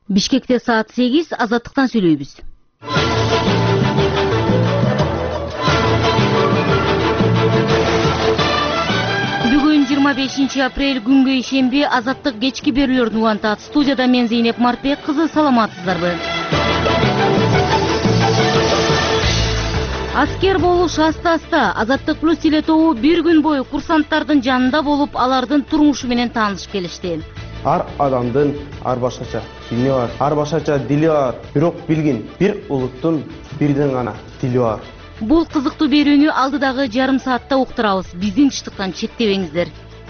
Бишкекте саат 8, Азаттыктан сүйлөйбүз. Бүгүн 25 апрель күнгө ишемби Азаттык кечки берүүлөрүн улантат. Студияда мен Зейнеп Мартбек кызы, саламатсыздарбы? Аскер болуш аста-аста. Азаттык плюс телетобу бир күн бою курсанттардын жанында болуп, алардын турмушу менен таанышып келишти. Ар адамдын ар башкача дини бар, ар башкача дили бар. Бирок билгин, бир улуттун бирден гана дили бар. Бул кызыктуу берүүнү алдыдагы жарым саатта уктурабыз. Биздин чыштыктан четтебеңиздер.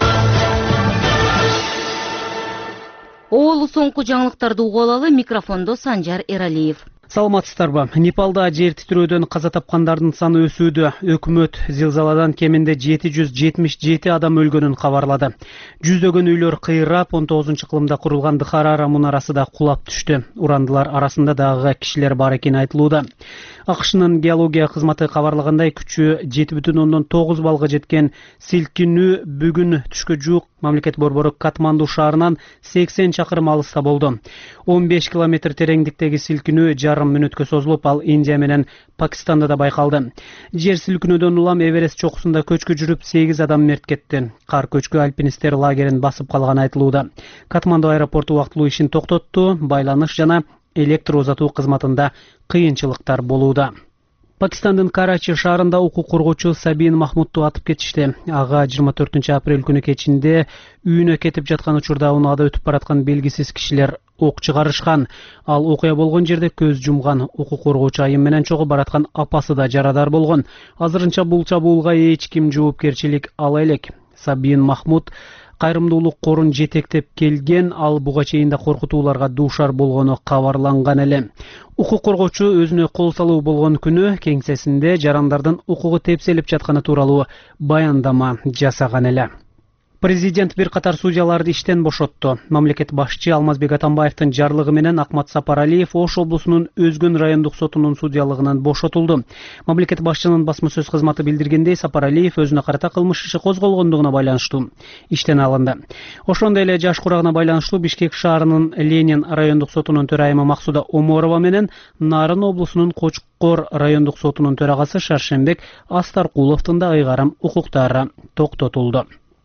Оолу соңку жаңылыктарды угуп алалы. Микрофондо Санжар Эралиев. Саламатсыздарбы? Непалда жер титирөөдөн каза тапкандардын саны өсүүдө. Өкмөт зилзаладан кеминде 777 адам өлгөнүн кабарлады. Жүздөгөн үйлөр кыйрап, 19-кылымда курулган Дхарара мунарасы да кулап түштү. Урандылар арасында дагы кишилер бар экени айтылууда. АКШнын геология кызматы кабарлагандай, күчү 7,9 балга жеткен силкинүү бүгүн түшкө жуук мамлекет борбору Катманду шаарынан 80 чакырым алыста болду. 15 километр тереңдиктеги силкинүү жарым мүнөткө созулуп, ал Индия менен Пакистанда да байкалды. Жер силкинүүдөн улам Эверест чокусунда көчкү жүрүп 8 адам мерт кетти. Кар көчкү альпинисттер лагерин басып калганы айтылууда. Катманду аэропорту убактылуу ишин токтотту, байланыш жана электр узатуу кызматында кыйынчылыктар болууда. Пакистандын Карачи шаарында укук коргоочу Сабин Махмудду атып кетишти. Ага 24 апрель күнү кечинде үйүнө кетип жаткан учурда унаада өтүп бараткан белгисиз кишилер ок чыгарышкан. Ал окуя болгон жерде көз жумган. Укук коргоочу айым менен чогуу бараткан апасы да жарадар болгон. Азырынча бул чабуулга эч ким жоопкерчилик ала элек. Сабин Махмуд кайрымдуулук корун жетектеп келген, ал буга чейин да коркутууларга дуушар болгону кабарланган эле. Укук коргоочу өзүнө кол салуу болгон күнү кеңсесинде жарандардын укугу тепселип жатканы тууралуу баяндама жасаган эле. Президент бир катар судьяларды иштен бошотту. Мамлекет башчы Алмазбек Атамбаевдин жарлыгы менен Акмат Сапаралиев Ош облусунун Өзгөн райондук сотунун судьялыгынан бошотулду. Мамлекет башчынын басма сөз кызматы билдиргендей, Сапаралиев өзүнө карата кылмыш иши козголгондугуна байланыштуу иштен алынды. Ошондой эле жаш курагына байланыштуу Бишкек шаарынын Ленин райондук сотунун төрайымы Максуда Оморова менен Нарын облусунун Кочкор райондук сотунун төрагасы Шаршембек Астаркуловдун да ыйгарым укуктары токтотулду.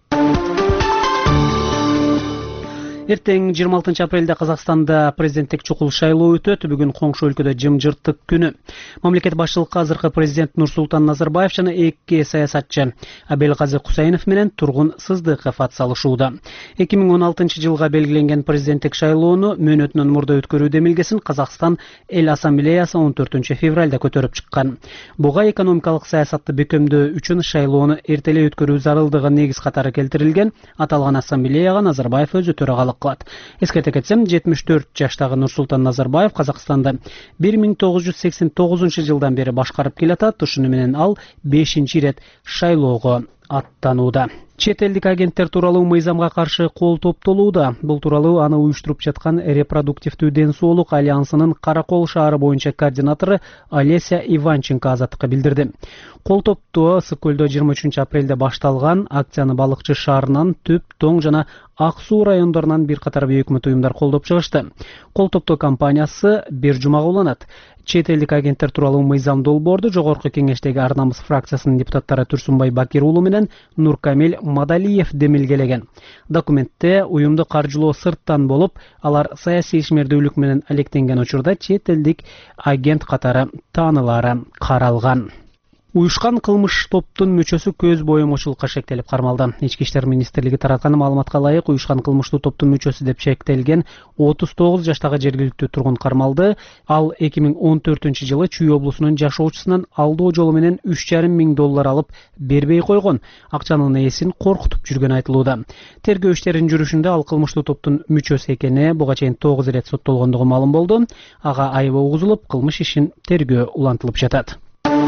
Эртең 26 апрелде Казакстанда президенттик чукул шайлоо өтөт. Бүгүн коңшу өлкөдө жымжырттык күнү. Мамлекет башчылыкка азыркы президент Нурсултан Назарбаев жана эки саясатчы Абелгази Кусаинов менен Тургун Сыздыков атсалышууда. 2016 жылга белгиленген президенттик шайлоону мөөнөтүнөн мурда өткөрүү демилгесин Казакстан эл ассамблеясы 14 февралда көтөрүп чыккан. Буга экономикалык саясатты бекемдөө үчүн шайлоону эртелей өткөрүү зарылдыгы негиз катары келтирилген. Аталган ассамблеяга Назарбаев өзү төрагалык кылат. Эскерте кетсем, 74 жаштагы Нурсултан Назарбаев Казакстанда 1989 жылдан бери башкарып келатат. Ушуну менен ал 5-рет шайлоого аттанууда. Чет элдик агенттер тууралуу мыйзамга каршы кол топтолууда. Бул тууралуу аны уюштуруп жаткан Репродуктивдүү ден соолук альянсынын Каракол шаары боюнча координатору Олеся Иванченко Азаттыкка билдирди. Кол топтоо Ысык көлдө 23 апрелде башталган акцияны Балыкчы шаарынан, Түп, Тоң жана Ак суу райондорунан бир катар өкмөт уюмдар колдоп чыгышты. Кол топтоо кампаниясы бир жумага уланат. Чет элдик агенттер тууралуу мыйзам долбоорду Жогорку кеңештеги Ар намыс фракциясынын депутаттары Турсунбай Бакир уулу менен Нуркамил Мадалиев демилгелеген. Документте уюмду каржылоо сырттан болуп, алар саясий ишмердүүлүк менен алектенген учурда чет элдик агент катары таанылары каралган. Уюшкан кылмыш топтун мүчөсү көз боемочулукка шектелип кармалды. Ички иштер министрлиги тараткан маалыматка ылайык, уюшкан кылмыштуу топтун мүчөсү деп шектелген 39 жаштагы жергиликтүү тургун кармалды. Ал 2014 жылы Чүй облусунун жашоочусунан алдоо жолу менен $3,5 миң алып бербей койгон. Акчанын ээсин коркутуп жүргөн айтылууда. Тергөө иштеринин жүрүшүндө ал кылмыштуу топтун мүчөсү экени буга чейин 9 ирет соттолгондугу маалым болду. Ага айыбы угузулуп, кылмыш ишин тергөө улантылып жатат.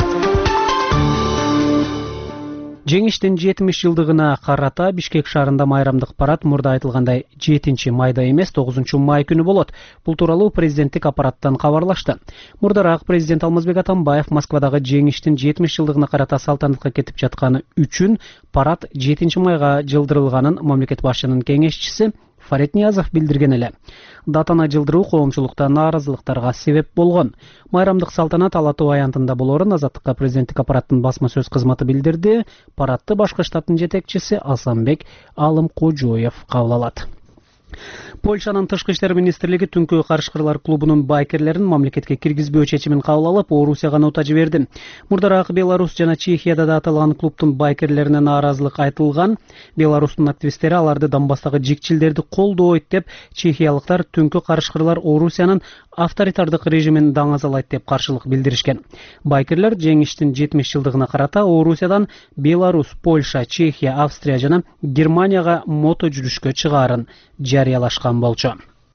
Жеңиштин 70 жылдыгына карата Бишкек шаарында майрамдык парад мурда айтылгандай 7 майда эмес 9 май күнү болот. Бул тууралуу президенттик аппараттан кабарлашты. Мурдараак президент Алмазбек Атамбаев Москвадагы жеңиштин 70 жылдыгына карата салтанатка кетип жатканы үчүн парад 7 майга жылдырылганын мамлекет башчынын кеңешчиси Фарид Ниязов билдирген эле. Датаны жылдыруу коомчулукта нааразылыктарга себеп болгон. Майрамдык салтанат Ала Тоо аянтында болоорун Азаттыкка президенттик аппараттын басма сөз кызматы билдирди. Парадты башкы штаттын жетекчиси Асанбек Алымкожоев кабыл алат. Польшанын тышкы иштер министрлиги Түнкү карышкырлар клубунун байкерлерин мамлекетке киргизбөө чечимин кабыл алып, Орусияга нота жиберди. Мурдараак Беларусь жана Чехияда да аталган клубтун байкерлерине нааразылык айтылган. Беларустун активисттери аларды Донбасстагы жикчилдерди колдойт деп, чехиялыктар Түнкү карышкырлар Орусиянын авторитардык режимин даңазалайт деп каршылык билдиришкен. Байкерлер жеңиштин 70 жылдыгына карата Орусиядан Беларусь, Польша, Чехия, Австрия жана Германияга мото жүрүшкө чыгаарын жарыялашкан болчу.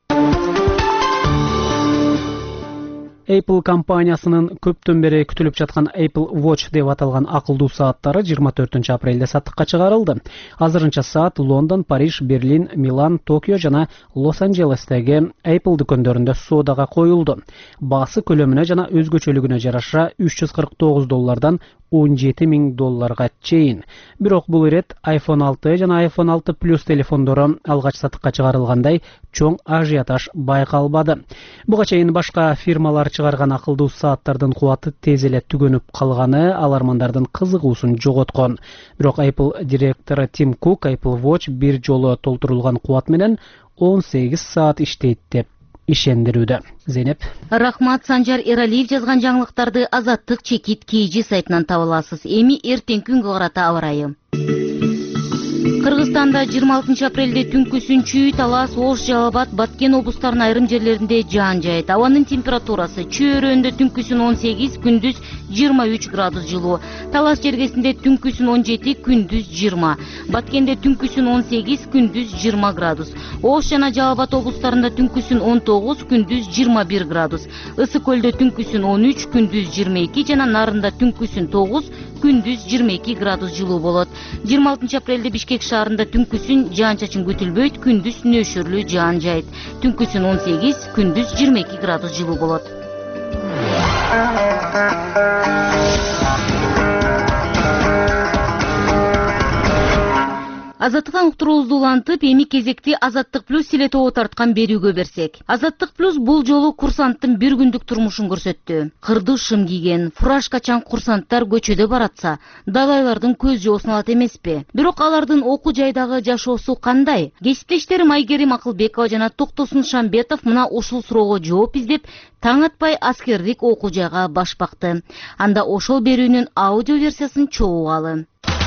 Apple компаниясынын көптөн бери күтүлүп жаткан Apple Watch деп аталган акылдуу сааттары 24 апрелде саттыкка чыгарылды. Азырынча саат Лондон, Париж, Берлин, Милан, Токио жана Лос-Анджелестеги Apple дүкөндөрүндө соодага коюлду. Баасы көлөмүнө жана өзгөчөлүгүнө жараша $349 $17 000 чейин. Бирок бул ирет iPhone 6 жана iPhone 6 Plus телефондору алгач сатыкка чыгарылгандай чоң ажиотаж байкалбады. Буга чейин башка фирмалар чыгарган акылдуу сааттардын кубаты тез эле түгөнүп калганы алармандардын кызыгуусун жоготкон. Бирок Apple директору Тим Кук Apple Watch бир жолу толтурулган кубат менен 18 саат иштейт деп ишендирүүдө. Зейнеп. Рахмат. Санжар Эралиев жазган жаңылыктарды Азаттык чекит KG сайтынан таба аласыз. Эми эртең күнгө карата аба ырайы. Кыргызстанда 26 апрелде түнкүсүн Талас, Ош, Жалал-Абад, Баткен облустарынын айрым жерлеринде жаан жайат. Абанын температурасы чөйрөндө түнкүсүн 18, күндүз 23 градус жылуу. Талас жергесинде түнкүсүн 17, күндүз 20. Баткенде түнкүсүн 18, күндүз 20 градус. Ош жана Жалал-Абад облустарында түнкүсүн 19, күндүз 21 градус. Ысык көлдө түнкүсүн 13, күндүз 22 жана Нарында түнкүсүн 9, күндүз 22 градус жылуу болот. 26 апрелде Бишкек шаарында түнкүсүн жаан-чачын күтүлбөйт, күндүз нөшөрлүү жаан жайт. Түнкүсүн 18, күндүз 22 градус жылуу болот. Азаттыктан уктуруубузду улантып, эми кезекти Азаттык плюс телетоо тарткан берүүгө берсек. Азаттык плюс бул жолу курсанттын бир күндүк турмушун көрсөттү. Кырды шым кийген, фуражкачан курсанттар көчөдө баратса, далайлардын көз жоосун алат эмеспи? Бирок алардын окуу жайдагы жашоосу кандай? Кесиптештерим Айгерим Акылбекова жана Токтосун Шамбетов мына ушул суроого жооп издеп, таң атпай аскердик окуу жайга баш бакты. Анда ошол берүүнүн аудио версиясын чогугалы.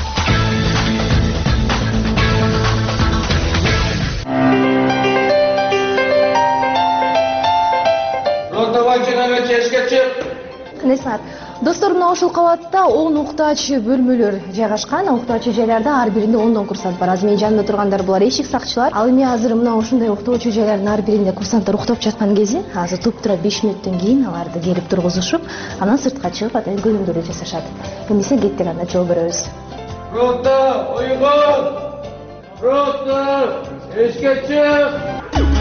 Кандай саат? Достор, мына ушул кабатта 10 уктаачы бөлмөлөр жайгашкан. Уктаачы жайларда ар биринде 10 курсант бар. Азыр менин жанымда тургандар булар эшик сакчылар. Ал эми азыр мына ушундай уктоочу жайлардын ар биринде курсанттар уктап жаткан кези. Азыр туп-тура 5 мүнөттөн кийин аларды келип тургузушуп, анан сыртка чыгып атайын көрүндүрүү жасашат. Эмесе кеттик анда жол беребиз. Рота, ойгон! Рота, эшикке чык!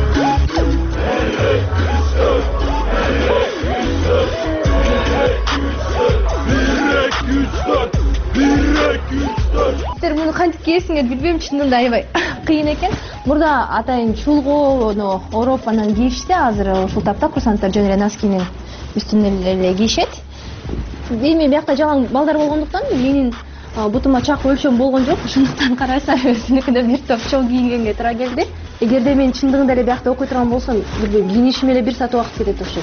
Сиздер муну кантип кийесиңер билбейм, чынында аябай кыйын экен. Мурда атайын чулгоону ороп анан кийишти. Азыр ушул тапта курсанттар жөн эле носкинин үстүнө эле кийишет. Эми биякта жалаң балдар болгондуктан менин бутума чак өлчөм болгон жок. Ошондуктан карайсар өзүнүкүнө бир топ чоң кийингенге туура келди. Эгерде мен чындыгында эле биякта окуй турган болсом, билбейм, кийинишиме эле 1 саат убакыт кетет окшойт.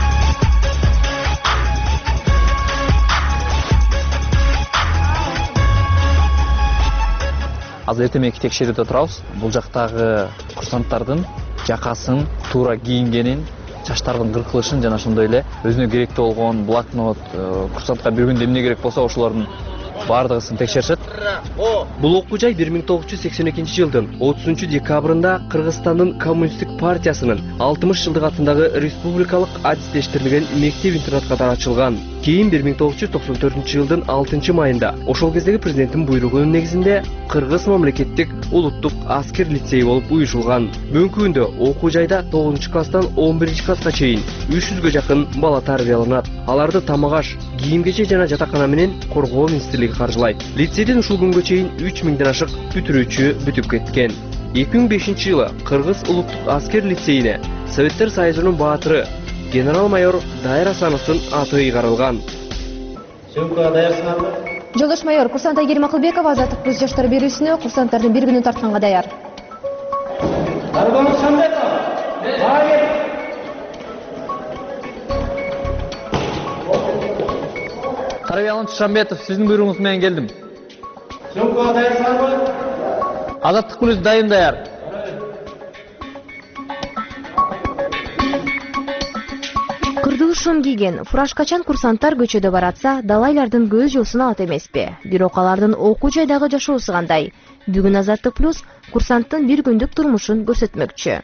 Азыр эртемеки текшерүүдө турабыз. Бул жактагы курсанттардын жакасын, туура кийингенин, чачтардын кыркылышын жана ошондой эле өзүнө керектүү болгон блокнот, курсантка бир күндө эмне керек болсо ошолордун бардыгысын текшеришет. Бул окуу жай 1982 жылдын 30 декабрында Кыргызстандын Коммунисттик партиясынын 60 жылдык атындагы республикалык адистештирилген мектеп-интернат катары ачылган. Кийин 1994 жылдын 6 майында ошол кездеги президенттин буйругунун негизинде Кыргыз мамлекеттик улуттук аскер лицейи болуп уюшулган. Бүгүнкү күндө окуу жайда 9 класстан 11 класска чейин 300гө жакын бала тарбияланат. Аларды тамак-аш, кийим-кечек жана жатакана менен коргоо министрлиги каржылайт. Лицейден ушул күнгө чейин 3000ден ашык бүтүрүүчү бүтүп кеткен. 2005-жылы Кыргыз улуттук аскер лицейине Советтер Союзунун баатыры генерал-майор Дайыр Асановдун аты ыйгарылган. Сөмкага даярсыңарбы? Жолдош майор, курсант Айгерим Акылбекова азаттык көз жаштар берүүсүнө курсанттардын бир күнү тартканга даяр. Арбан Самбетов. Тарбияланчы Шамбетов, сиздин буйругуңуз менен келдим. Сөмкага даярсыңарбы? Азаттык бүлүс дайым даяр. Кырдыл шым кийген фуражкачан курсанттар көчөдө баратса, далайлардын көз жосун алат эмеспи. Бирок алардын окуу жайдагы жашоосу кандай? Бүгүн Азаттык плюс курсанттын бир күндүк турмушун көрсөтмөкчү.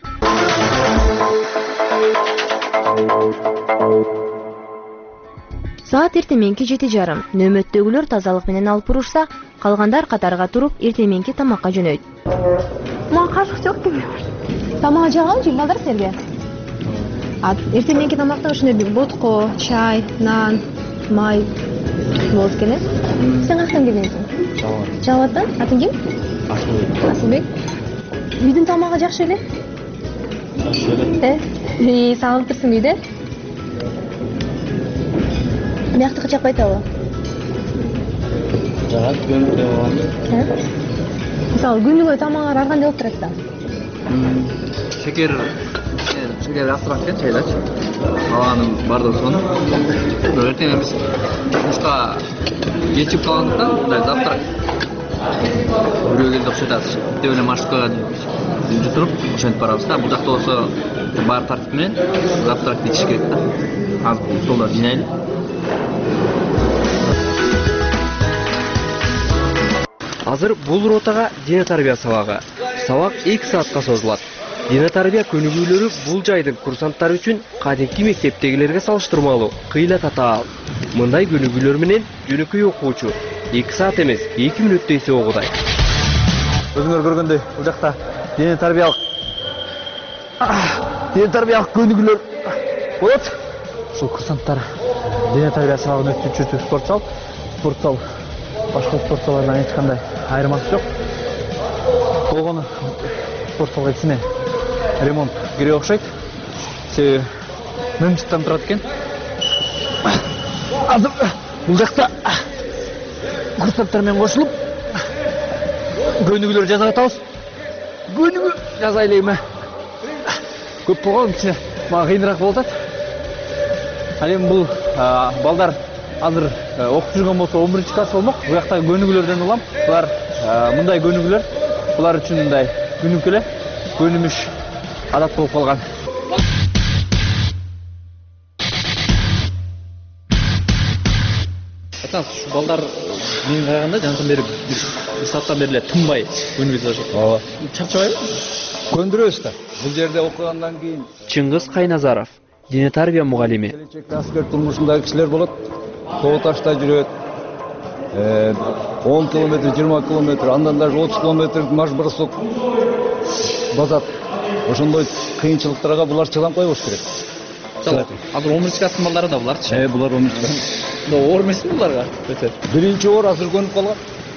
Саат эртеменки 7:30. Нөмөттөгүлөр тазалык менен алып бурушса, калгандар катарга туруп эртеменки тамакка жөнөйт. Мага кашык жок деп. Тамак жагам жей балдар силерге. Эртеменки тамакта ушундай ботко, чай, нан, май болот экен. Сен каяктан келгенсиң? Жалаттан. Атың ким? Асылбек. Үйдүн тамагы жакшы эле? Жакшы эле. Сагынып турсуң үйдө? Мияктыкы жакпай атабы? Жагат көнүктүү болгон. Мисалы күнүгө тамагыңар ар кандай болуп турат да? Шекер асырак экен чайлачы. Алганын бардыгы сону. Эртең биз мушка кечип калгандыктан мындай завтрак. Бирөө келди окшойт азыр. Деп эле машинкага жүрүп ошентип барабыз да. Бул жакта болсо бар тартип менен завтракты ичиш керек да. Азыр столдо жыйнайлы. Азыр бул ротага дене тарбия сабагы. Сабак 2 саатка созулат. Дене тарбия көнүгүүлөрү бул жайдын курсанттары үчүн кадимки мектептегилерге салыштырмалуу кыйла татаал. Мындай көнүгүүлөр менен жөнөкөй окуучу 2 саат эмес 2 мүнөттө эсе огудай. Өзүңөр көргөндөй бул жакта дене тарбиялык көнүгүүлөр болот. Ушул курсанттар дене тарбия сабагын өткөрчү спортзал башка спортзалдардан эч кандай айырмасы жок. Болгону спортзалга ичине ремонт керек окшойт. Себеби мөмчүттөн турат экен. Азыр бул жакта курсанттар менен кошулуп көнүгүүлөр жасап атабыз. Көнүгүү жасай элейме. Көп болгон ичине мага кыйыныраак болуп атат. Ал эми бул балдар азыр окуп жүргөн болсо 11-класс болмок. Бул жактагы көнүгүүлөрдөн улам. Булар мындай көнүгүүлөр булар үчүн мындай күнүмкү эле көнүмүш адат болуп калган. Шу балдар менин караганда жанатан бери бир сааттан бери эле тынбай көнүгүү жасашат. Ооба. Чарчабайбы? Көндүрөбүз да. Бул жерде окугандан кийин Чыңгыз Кайназаров, дене тарбия мугалими. Келечекте аскер турмушундагы кишилер болот. Тоо ташта жүрөт. 10 километр, 20 километр, андан даже 30 километр марш-бросок базат. Ошондой кыйынчылыктарга булар чыдам койбош керек. Азыр 11-класстын балдары да буларчы. Булар 11-класс. Оор эмеспи буларга? Биринчи оор азыр көнүп калган.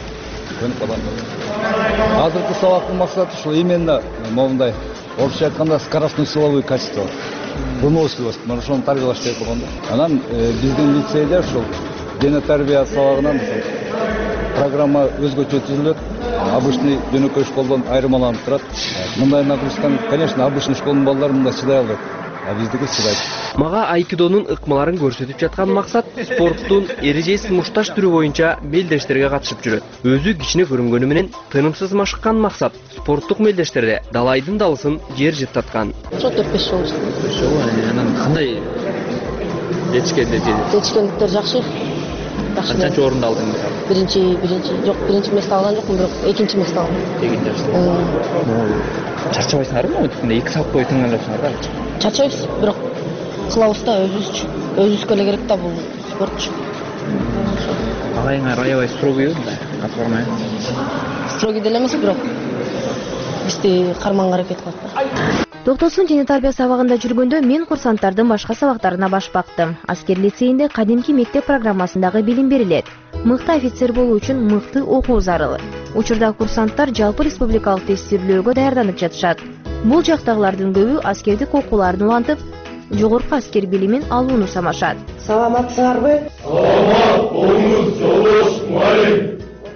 Азыркы сабактын максаты ушул именно моундай орусча айтканда скоростной силовой качество. Выносливость, мына ошону тарбиялаш керек болгон да. Анан биздин лицейде ушул дене тарбия сабагынан программа өзгөчө түзүлөт. Обычный жөнөкөй школдон айырмаланып турат. Мындай нагрузканы, конечно, обычный школдун балдары мындай чыдай албайт. Биздики чыдайт. Мага айкидонун ыкмаларын көрсөтүп жаткан максат спорттун эрежесин мушташ түрү боюнча мелдештерге катышып жүрөт. Өзү кичине көрүнгөнү менен тынымсыз машыккан максат спорттук мелдештерде далайдын далысын жер жыттаткан. 4-5 жыл. Анан кандай жетишкендиктер жакшы. Канчанчы орунду алдың? Биринчи месте алган жокмун, бирок экинчи месте алдым. Чарчабайсыңарбы? 2 саат бою тыңдап жатсыңар да? Чарчабайбыз, бирок кылабыз да өзүбүзгө эле керек да бул спортчу. Агайыңар аябай строгий мындай, катырмай. Строгий деле эмес, бирок бизди карманга аракет кылат да. Токтосун дене тарбия сабагында жүргөндө мен курсанттардын башка сабактарына баш бактым. Аскер лицейинде кадимки мектеп программасындагы билим берилет. мыкты офицер болуу үчүн мыкты окуу зарыл. Учурда курсанттар жалпы республикалык тестирлөөгө даярданып жатышат. Бул жактагылардын көбү аскердик окууларын улантып, жогорку аскер билимин алууну самашат. Саламатсыңарбы? Саламат болуңуз, жолдош мугалим.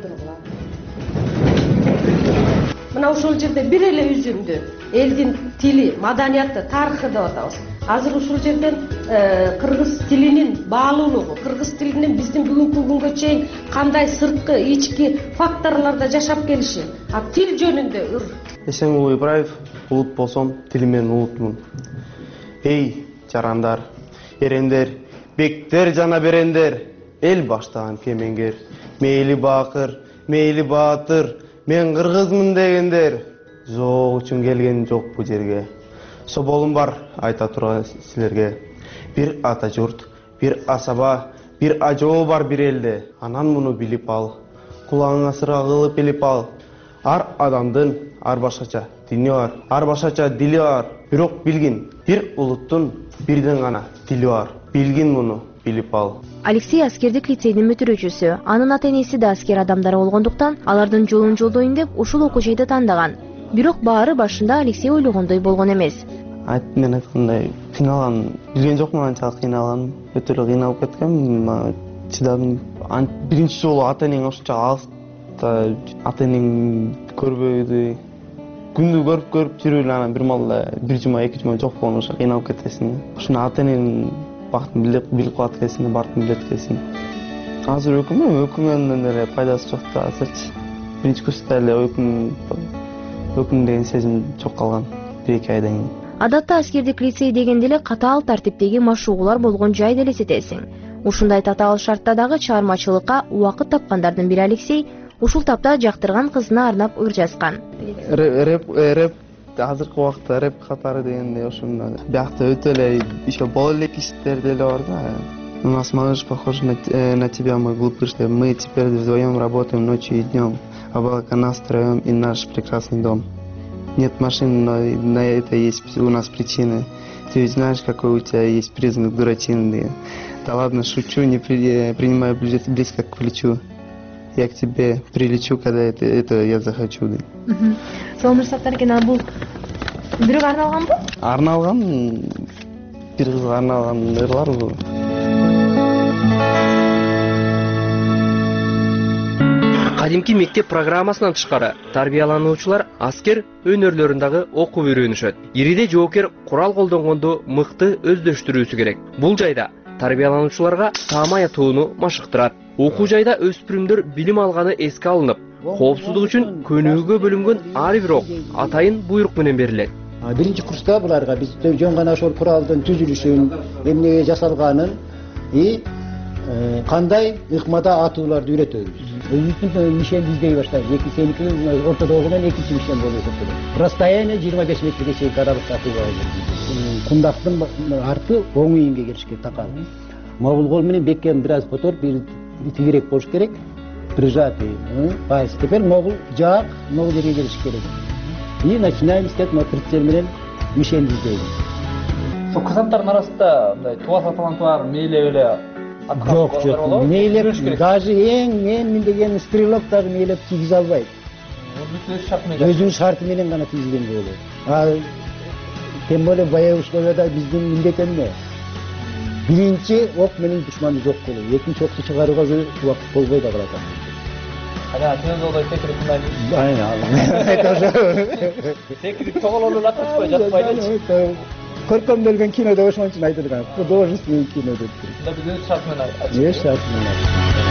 Мына ушул жерде бир эле үзүндү элдин тили, маданияты, тарыхы деп атабыз. Азыр ушул жерден кыргыз тилинин баалуулугу, кыргыз тилинин биздин бүгүнкү күнгө чейин кандай сырткы, ички факторлордо жашап келиши, тил жөнүндө Эсенғұл Ибраев, улут болсом, тилимен улутмун. Эй, жарандар, эрендер, бектер жана берендер, эл баштаган кемеңгер, мейли бакыр, мейли баатыр, мен кыргызмын дегендер, жок үчүн келген жок бу жерге. Соболум бар айта турган силерге. Бир ата журт, бир асаба, бир ажоо бар бир элде. Анан муну билип ал, кулаңыңа сыра кылып билип ал. Ар адамдын ар башкача дини бар, ар башкача дили бар. Бирок билгин, бир улуттун бирден гана тили бар. Билгин муну билип ал. Алексей аскердик лицейдин бүтүрүүчүсү. Анын ата-энеси да аскер адамдар болгондуктан, алардын жолун жолдойн деп ушул окуу жайды тандаган. Бирок баары башында Алексей ойлогондой болгон эмес. Мен айткандай кыйналган, билген жокмун, анчалык кыйналган, өтө эле кыйналып кеткем. Чыдадым. Биринчи жолу ата-энең ушунча алыста, ата-энең көрбөйдү. Күндү көрүп жүрүп эле анан бир маалда бир жума, эки жума жок болгон ошо кыйналып кетесиң. Ушуну ата-эненин бактын билип калат экенсиң, бартын билет экенсиң. Азыр өкүнгөндөн эле пайдасы жок да азырчы. Биринчи курста эле өкүн деген сезим жок калган. 1-2 айдан кийин. Адатта аскердик лицей дегенде эле катаал тартиптеги машыгуулар болгон жайды элестетесиң. Ушундай татаал шартта дагы чыгармачылыкка убакыт тапкандардын бири Алексей ушул тапта жактырган кызына арнап ыр жазган. Рэп азыркы убакта рэп катары дегенде ошондо биякта өтө эле еще боло элек иштер деле бар да. У нас малыш похож на тебя, мой глупыш. Мы теперь вдвоем работаем ночью и днем. Облака настроем и наш прекрасный дом. Нет машин, но на это есть у нас причины. Ты ведь знаешь, какой у тебя есть признак дурачины. Да ладно, шучу, не принимай близко к плечу. Я к тебе прилечу, когда это я захочу. Соомур саттар экен, бул бирөөгө арналганбы? Арналган, бир кызга арналган ырлар бул. Кадимки мектеп программасынан тышкары тарбиялануучулар аскер өнөрлөрүн дагы окуп үйрөнүшөт. Ириде жоокер курал колдонгондо мыкты өздөштүрүүсү керек. Бул жайда тарбиялануучуларга таамай атууну машыктырат. Окуу жайда өспүрүмдөр билим алганы эске алынып, коопсуздук үчүн көнүүгө бөлүнгөн ар бир ок атайын буйрук менен берилет. Биринчи курста буларга биз жөн гана ошол куралдын түзүлүшүн, эмнеге жасалганын кандай ыкмада атууларды үйрөтөбүз. Өзүбүздүн мишенди издей баштайбыз. Сеники ортодо окуган экинчи мишен болуп эсептелет. Расстояние 25 метрге чейин аралыкта атууга болот. Кундактын арты оң ийинге келишке такал. Могул кол менен бекке бир аз котор, бир тигирээк болуш керек. Прижатый. Байс. Теперь могул жак, могул жерге келиш керек. И начинаем искать прицел менен мишенди издейбиз. Сол курсанттардын арасында мындай туаса таланттар мейлеп эле Жок, мейлеп, даже эң деген стрелок дагы мейлеп тийгизе албайт. Өзүнүн шарты менен гана тийгизгенге болот. Тем более боевой условияда биздин милдет эмне? Биринчи ок менен душманды жок кылуу, экинчи окту чыгарууга убакыт болбой да калат. Телевизордо секирip мындай. Айна. Секирип тоголонуп атышпай жатпайдычы. Көркөм бөлгөн кинодо ошон үчүн айтылган. Художественный кино деп. Да биз өз шарт менен айтабыз. Өз шарт менен.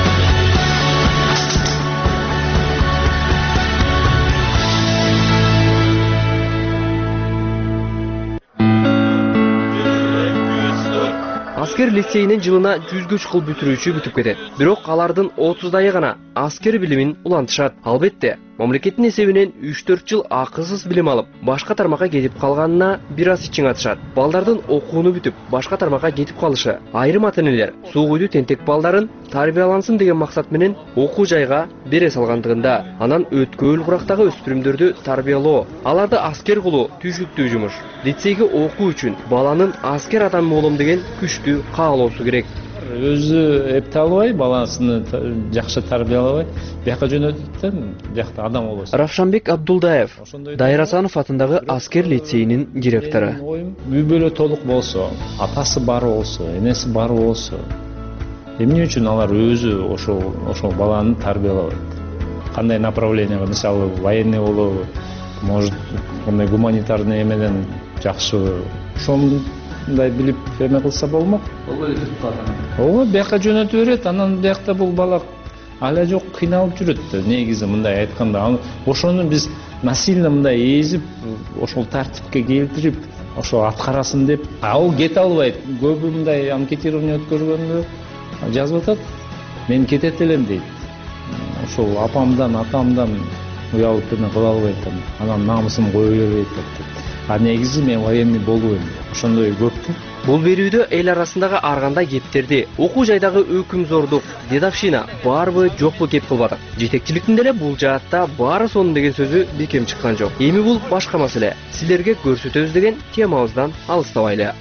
Аскер лицейинин жылына 100гө чукул бүтүрүүчү бүтүп кетет. Бирок алардын 30дайы гана аскер билимин улантышат. Албетте, мамлекеттин эсебинен 3-4 жыл акысыз билим алып, башка тармакка кетип калганына бир аз ичиң атышат. Балдардын окууну бүтүп, башка тармакка кетип калышы, айрым ата-энелер суу куйду тентек балдарын тарбиялансын деген максат менен окуу жайга бере салгандыгында, анан өткөөл курактагы өспүрүмдөрдү тарбиялоо, аларды аскер кылуу түшүктүү жумуш. Лицейге окуу үчүн баланын аскер адам болом деген күчтүү каалоосу керек. өзү эпте албай, баласын жакшы тарбиялабай, бияка жөнөтөт да, биякта адам болбосун. Равшанбек Абдулдаев, Дайыр Асанов атындагы аскер лицейинин директору. Үй бүлө толук болсо, атасы бар болсо, энеси бар болсо, эмне үчүн алар өзү ошол баланы тарбиялабайт? Кандай направленияга, мисалы, военный болобу, может, мындай гуманитарный эмеден жакшы ошондой билип эме кылса болмок. Ооба, бияка жөнөтүп берет, анан биякта бул бала ала жок кыйналып жүрөт. Негизи мындай айтканда, ошону биз насильно мындай эзип, ошол тартипке келтирип, ошо аткарасын деп, ал кете албайт. Көбү мындай анкетирование өткөргөндө жазып атат, мен кетет элем дейт. Ошол апамдан, атамдан уялып эме кыла албайт, анан намысым кое бербейт деп. А негизи мен военный болбойм. Ошондой көп. Бул берүүдө эл арасындагы ар кандай кептерди, окуу жайдагы өкүмзордук, дедовщина барбы жокпу кеп кылбадык. Жетекчиликтин деле бул жаатта баары сонун деген сөзү бекем чыккан жок. Эми бул башка маселе. Силерге көрсөтөбүз деген темабыздан алыстабайлы.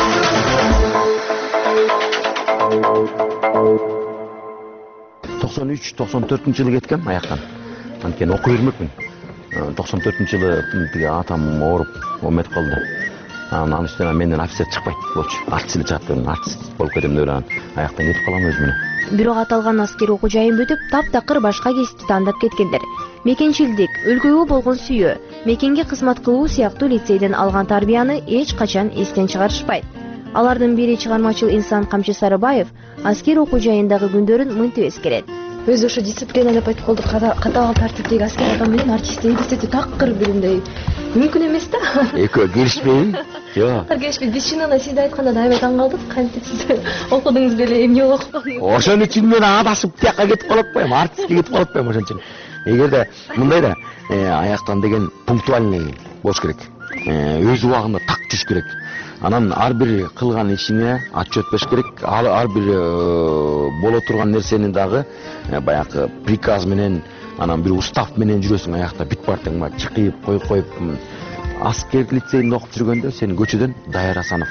93-94 жылы кеткем аяктан. Анткени окуй бермекмин. 94 жылы тиги атам ооруп ометип калды. Анан үстүнө менден офицер чыкпайт болчу. Артист чыгат, артист болуп кетем деп анан аяктан кетип калам өзүмө. Бирок аталган аскер окуу жайын бүтүп, таптакыр башка кесипти тандап кеткендер. Мекенчилдик, өлкөгө болгон сүйүү, мекенге кызмат кылуу сыяктуу лицейден алган тарбияны эч качан эстен чыгарышпайт. Алардын бири чыгармачыл инсан Камчы Сарыбаев аскер окуу жайындагы күндөрүн мынтип эскерет. Өзү ошо дисциплина деп айтып колдук, катаал тартиптеги аскер адам менен артистти элестетүү такыр биримдей мүмкүн эмес да. Экөө келишпейби? Жок. Келишпейт. Биз чынында сизди айтканда да аябай таң калдык. Кантип сиз окудуңуз беле эмне окудуңуз? Ошон үчүн мен адашып тияка кетип калып атпайм, артистке кетип калып атпайм ошон үчүн. Эгерде мындай да аяктан деген пунктуальный болуш керек. Өз убагында так түш керек. Анан ар бир кылган ишине отчет бериш керек. Ар бир боло турган нерсени дагы баягы приказ менен, анан бир устав менен жүрөсүң аякта бүт бартың чыкып коюп. Аскер лицейинде окуп жүргөндө сен көчөдөн Дайыр Асанов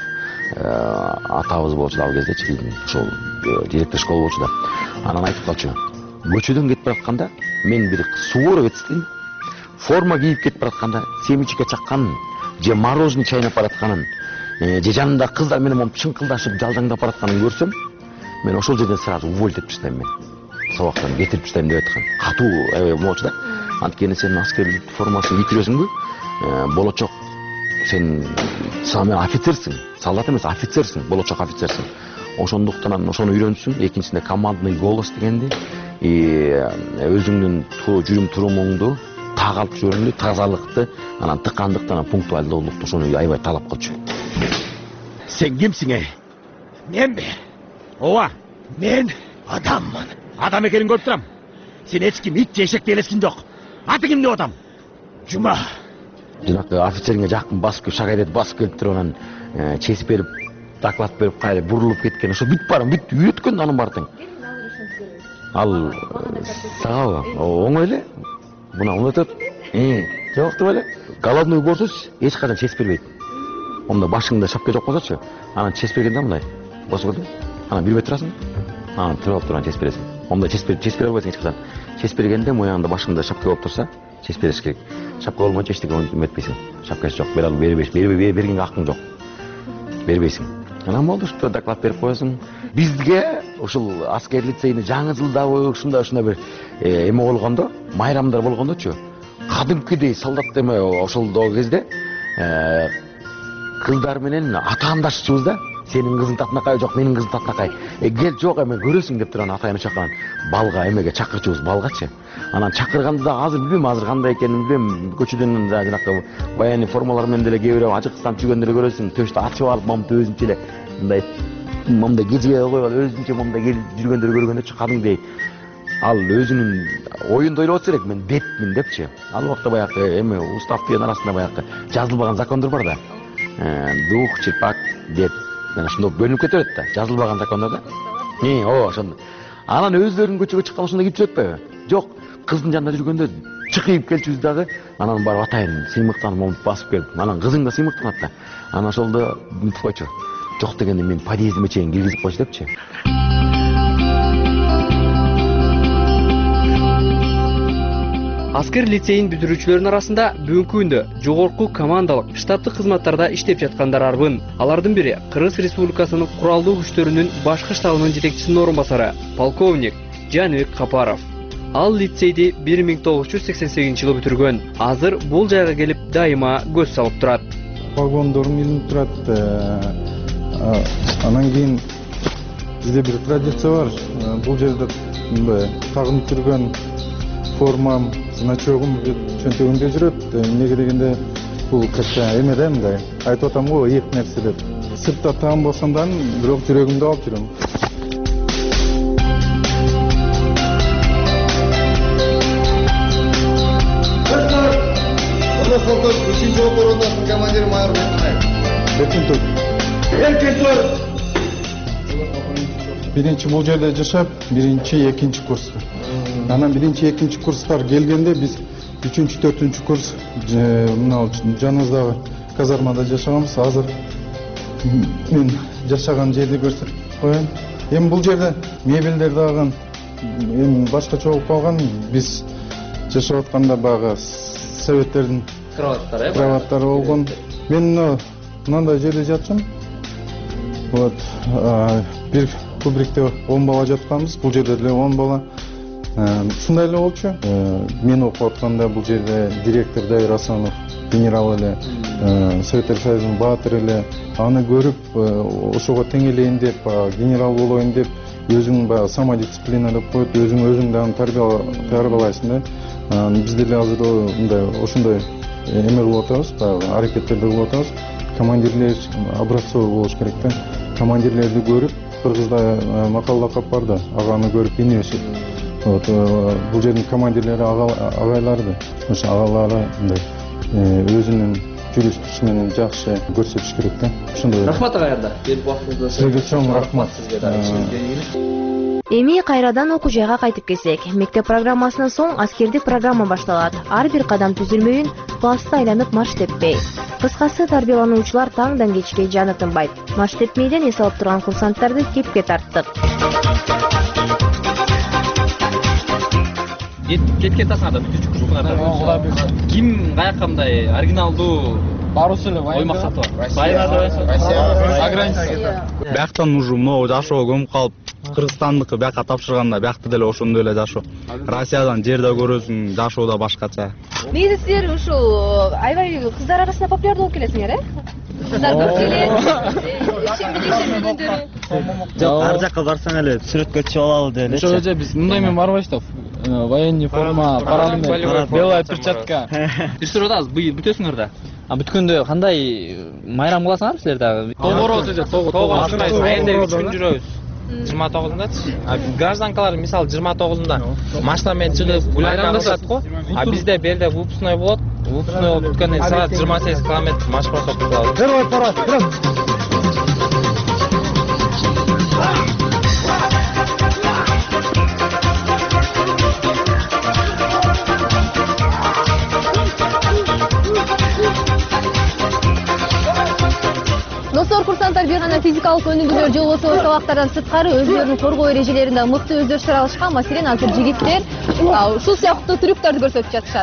атабыз болчу да ал кездечи биздин ошол директор школа болчу да. Анан айтып калчу. Көчөдөн кетип баратканда мен бир суворовецтин форма кийип кетип баратканда семечке чакканын же мороженое чайнап баратканын же жанында кыздар менен моп чыңкылдашып жалжаңдап баратканын көрсөм, мен ошол жерден сразу уволить этип таштайм мен. Сабактан кетирип таштайм деп айткан. Катуу аябай болчу да. Анткени сен аскерлик формасын кийип болочок сен саме офицерсиң, солдат эмес офицерсиң, болочок офицерсиң. Ошондуктан ошону үйрөнсүң. Экинчисинде командный голос дегенди, өзүңдүн жүрүм турумуңду так алып жүрүүңдү, тазалыкты, анан тыкандыкты, анан пунктуалдуулукту ошону аябай талап кылчу. Сен кимсиң? Менби? Ооба, мен адаммын. Адам экенин көрүп турам. Сен эч ким, ит же эшекти элескин жок. Атың эмне адам? Жума. Жанакы офицерге жакын басып келип, шагайрет басып келип туруп анан чесип берип, доклад берип, кайра бурулуп кеткен. Ошо бүт барам, бүт үйрөткөн анын бартың. Ал сага оңой эле. Мына унутуп, жок деп эле. Головной уборщица эч качан чесип бербейт. Онда башыңда шапка жок болсочу, анан чесип бергенде мындай басып көрдүм. Анан бир бет турасың, анан туруп турган чесип бересиң. Онда чесип бере албайсың эч качан. Чесип бергенде моягыңда башыңда шапка болуп турса, чесип бериш керек. Шапка болмойчу эчтеке эметпейсиң. Шапкасы жок, бере албайсың, бергенге акың жок. Бербейсиң. Анан болду, ушул доклад берип коесуң. Бизге ушул аскер лицейине жаңы жылдабы ушундай бир эме болгондо, майрамдар болгондочу, кадимкидей солдат эме ошол кезде кыздар менен атаандашчыбыз да. Сенин кызың татынакай жок, менин кызым татынакай. Кел жок эме көрөсүң деп турган атайын чакырган. Балга эмеге чакырчубуз, балгачы. Анан чакырганды да азыр билбейм, азыр кандай экенин билбейм. Көчөдөн жанакы военный формалар менен деле кээ бирөө ажыксызданып жүргөндөрдү көрөсүң. Төштө ачып алып, момду өзүнчө эле мындай кежеге коюп алып, өзүнчө мындай келип жүргөндөрдү көргөндө кадимдей ал өзүнүн оюнду ойлоп атса керек, мен депмин депчи. Ал убакта баягы эме уставдын арасында баягы жазылбаган закондор бар да. Дух, чирпак, деп мен ошондо бөлүнүп кете берет да, жазылбаган закондор да. Ошондо. Анан өздөрүнүн көчөгө чыккан ошондо кирип жүрөтпөйбү? Жок, кыздын жанында жүргөндө чыкып келчүбүз дагы, анан барып атайын сыймыктанып басып келип, анан кызың да сыймыктанат да. Анан ошолдо мынтип койчу. жок дегенде мен подъездиме чейин киргизип койчу депчи. Аскер лицейин бүтүрүүчүлөрүнүн арасында бүгүнкү күндө жогорку командалык штаттык кызматтарда иштеп жаткандар арбын. Алардын бири Кыргыз Республикасынын куралдуу күчтөрүнүн башкы штабынын жетекчисинин орун басары полковник Жаныбек Капаров. Ал лицейди 1988-жылы бүтүргөн. Азыр бул жайга келип дайыма көз салып турат. Погондорум илинип турат. Анан кийин бизде бир традиция бар. Бул жерде тагынып жүргөн формам, значогум чөнтөгүмдө жүрөт. Эмнеге дегенде бул кача эме да мындай. Айтып атам го эки нерсе деп. Сыртта таам болсом да, бирок жүрөгүмдө алып жүрөм. Полков, 3-нчы окуурунун командири майор Бекмаев. Эркектер. Биринчи бул жерде жашап, биринчи, экинчи курс. Анан биринчи, экинчи курстар келгенде биз 3-чү, 4-чү курс мына жаныбыздагы казармада жашаганбыз. Азыр мен жашаган жерди көрсөтүп коеюн. Эми бул жерде мебелдер дагы эми башкача болуп калган. Биз жашап атканда багы советтердин кроваттары болгон. Мен мындай жерде жатчым. Вот бир кубрикте 10 бала жатканбыз. Бул жерде эле 10 бала. Ушундай эле болчу. Мен окуп атканда бул жерде директор Давир Асанов, генерал эле, Советтер Союзунун баатыры эле. Аны көрүп, ошого теңелейин деп, генерал болоюн деп, өзүң баягы самодисциплина деп коет, өзүң дагы тарбиялайсың да. Биз деле азыр мындай ошондой эме кылып атабыз, баягы аракеттерди кылып атабыз. Командирлер образцовый болуш керек да. Командирлерди көрүп, Кыргызда макал лакап бар да, аганы көрүп ине өсөт. Вот бул жердин командирлери агайларды, ошо агалары мындай өзүнүн жүрүш-турушу менен жакшы көрсөтүш керек да. Ошондой. Рахмат агайда. Келип убактыңызды. Сизге чоң рахмат. Эми кайрадан окуу жайга кайтып келсек, мектеп программасынан соң аскердик программа башталат. Ар бир кадам түзүлмөйүн басты айланып марш теппей. Кыскасы тарбиялануучулар таңдан кечке жаны тынбайт. Марш тепмейден эс алып турган курсанттарды кепке тарттык. Кеткен тасыңарда бүтүнчү курстуңарда. Ким каяка мындай оригиналдуу баруусу эле ой максаты бар. Россия, ограничение. Бияктан уже могу жашоо көмүп калып, Кыргызстандыкы бияка тапшырганда биякта деле ошондой эле жашоо. Россиядан жерде көрөсүң, жашоо да башкача. Негизи силер ушул аябай кыздар арасында популярдуу болуп келесиңер, Кыздар көп келет. Жок, ар жакка барсаң эле сүрөткө чыгып алалы деп элечи. Ошо біз мындай мен барбайбыз да. Военный форма, парадный, белая перчатка. Иштеп атабыз, бүтөсүңөр да. Бүткөндө кандай майрам кыласыңарбы силер дагы? Тогороот эже, тогороот. Айында 3 күн жүрөбүз. 29-дачы. Гражданкалар мисалы 29-да машинамен чыгып гулянка кылышат го. Бизде берде выпускной болот. Выпускной болуп бүткөндөн саат 28 км марш басып кылабыз. Первый парад. Достор, курсанттар бир гана физикалык өнүгүүлөр жол болсо сабактардан сырткары өзлөрүн коргоо эрежелеринде мыкты өзгөрүштөр алышкан. Маселен, азыр жигиттер ушул сыяктуу трюктарды көрсөтүп жатышат.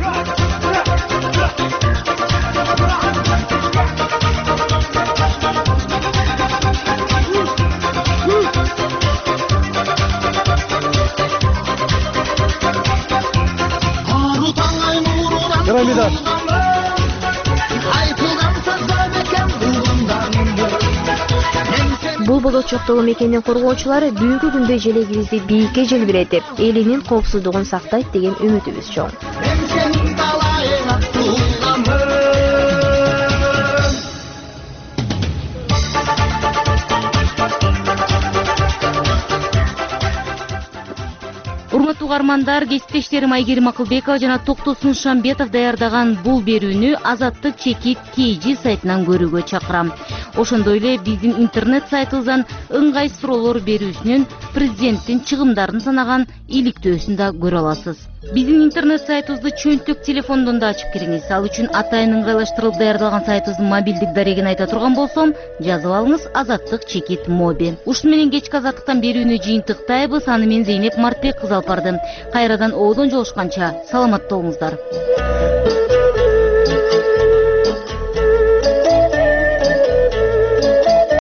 Пирамида. Бул болочоктогу мекендин коргоочулары бүгүнкү күндө желегибизди бийикке желбиретип, элинин коопсуздугун сактайт деген үмүтүбүз чоң. Урматтуу угармандар, кесиптештерим Айгерим Акылбекова жана Токтосун Шамбетов даярдаган бул берүүнү Азаттык чекит KG сайтынан көрүүгө чакырам. Ошондой эле биздин интернет сайтыбыздан ыңгай суроолор берүүсүнөн президенттин чыгымдарын санаган иликтөөсүн да көрө аласыз. Биздин интернет сайтыбызды чөнтөк телефондон да ачып кириңиз. Ал үчүн атайын ыңгайлаштырылып даярдалган сайтыбыздын мобилдик дарегин айта турган болсом, жазып алыңыз Азаттык чекит моби. Ушуну менен кечки азаттыктан берүүнү жыйынтыктайбыз. Аны мен Зейнеп Мартбек кызы алып барды. Кайрадан оодон жолушканча саламатта болуңуздар.